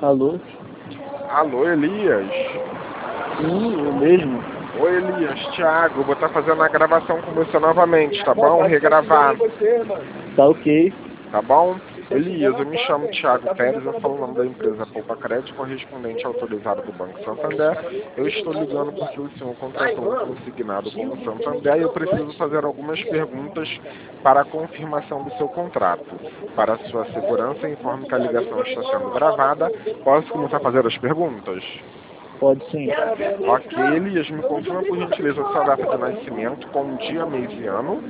Alô? Alô, Elias? Sim, eu mesmo. Oi, Elias, Thiago, vou estar fazendo a gravação com você novamente, tá bom? Regravar, Tá ok. tá bom? Elias, eu me chamo Thiago Pérez, eu falo o nome da empresa Poupa Crédito, correspondente autorizado do Banco Santander. Eu estou ligando porque o senhor contratou um consignado com o Santander e eu preciso fazer algumas perguntas para a confirmação do seu contrato. Para a sua segurança, informe que a ligação está sendo gravada. Posso começar a fazer as perguntas? Pode sim. Ok, Elias, me confirma por gentileza a sua data de nascimento com dia, mês e ano.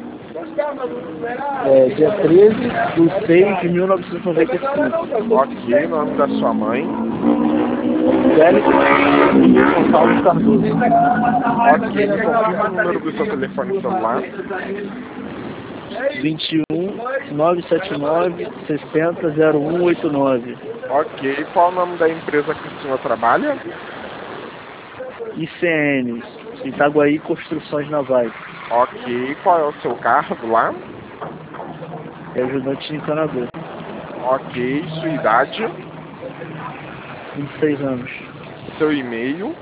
É dia 13/6/1995. Ok, nome da sua mãe. Félix Gonçalves Cardoso. Ok, me confirma o número do seu telefone celular. 21 979 60 0189. Ok, qual o nome da empresa que o senhor trabalha? ICN, Itaguaí Construções Navais. Ok, qual é o seu cargo lá? É ajudante de encanador. Ok, sua idade, 26 anos. seu e-mail.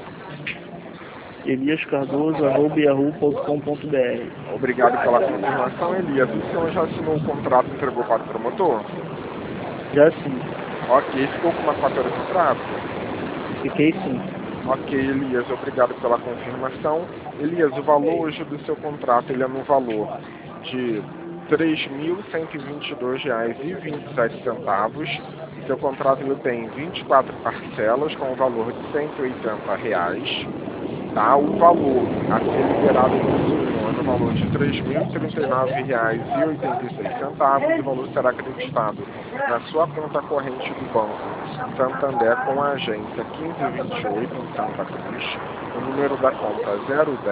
eliascardoso@yahoo.com.br. Obrigado pela confirmação, Elias. O senhor já assinou o contrato e entregou para o promotor? Já sim. Ok, ficou com uma cópia do contrato? Fiquei sim. Ok, Elias, obrigado pela confirmação. Elias, o valor hoje do seu contrato ele é no valor de R$ 3.122,27. O seu contrato ele tem 24 parcelas com o valor de R$ 180. Tá? O valor a ser liberado pelo senhor é no valor de R$ 3.039,86 e o valor será acreditado na sua conta corrente do Banco Santander com a agência 1528 em Santa Cruz. O número da conta é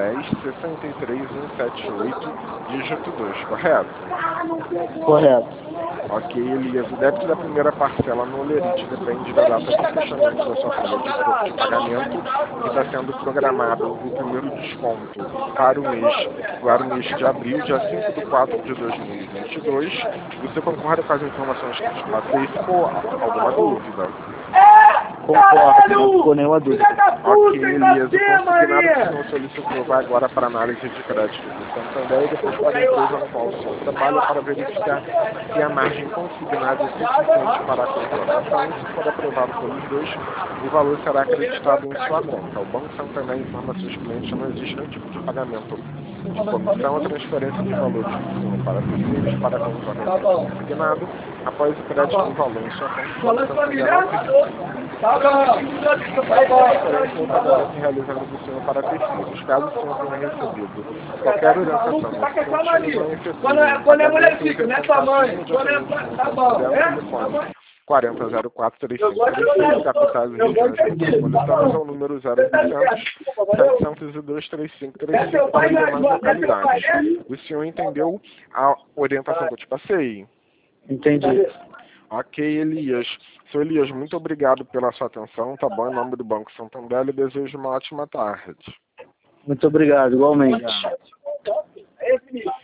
010-63178, dígito 2, correto? Correto. Ok, Elias, o débito da primeira parcela no Olerite depende da data de fechamento da sua folha de pagamento, que está sendo programado o primeiro desconto para o mês de abril, dia 5/4/2022. Você concorda com as informações que te passei? Ficou alguma dúvida? Concordo, não ficou nenhuma dúvida. Ok, Elias, o consignado que o senhor solicitou vai agora para análise de crédito do Santander e depois para a empresa no qual o senhor trabalha para verificar se a margem consignada é suficiente para a contratação e se for aprovado pelos dois, o valor será acreditado em sua conta. O Banco Santander informa seus clientes que não existe nenhum tipo de pagamento de comissão, a transferência de valores do senhor para terceiros para a concorrência do consignado. Após o crédito do valor em sua conta, o Banco Santander não agora se realizando do senhor para terceiros, caso o senhor tenha recebido qualquer orientação nesse sentido, não efetue o pagamento e entre em contato imediatamente com o telefone 4004-3535, capitais e regiões metropolitanas, ao número 0800-702-3535 para as demais localidades. O senhor entendeu a orientação que eu te passei? Entendi. Ok, Elias. Seu Elias, muito obrigado pela sua atenção, tá bom? Em nome do Banco Santander, eu desejo uma ótima tarde. Muito obrigado, igualmente.